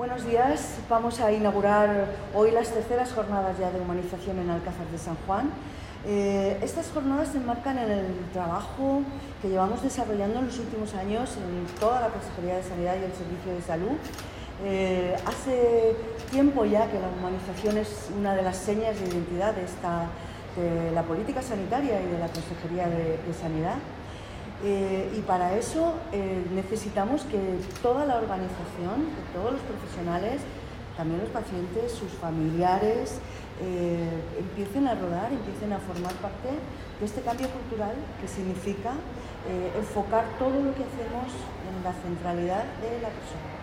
Buenos días, vamos a inaugurar hoy las terceras jornadas ya de humanización en Alcázar de San Juan. Estas jornadas se enmarcan en el trabajo que llevamos desarrollando en los últimos años en toda la Consejería de Sanidad y el Servicio de Salud. Hace tiempo ya que la humanización es una de las señas de identidad de la política sanitaria y de la Consejería de Sanidad. Y para eso necesitamos que toda la organización, que todos los profesionales, también los pacientes, sus familiares, empiecen a rodar, empiecen a formar parte de este cambio cultural que significa enfocar todo lo que hacemos en la centralidad de la persona.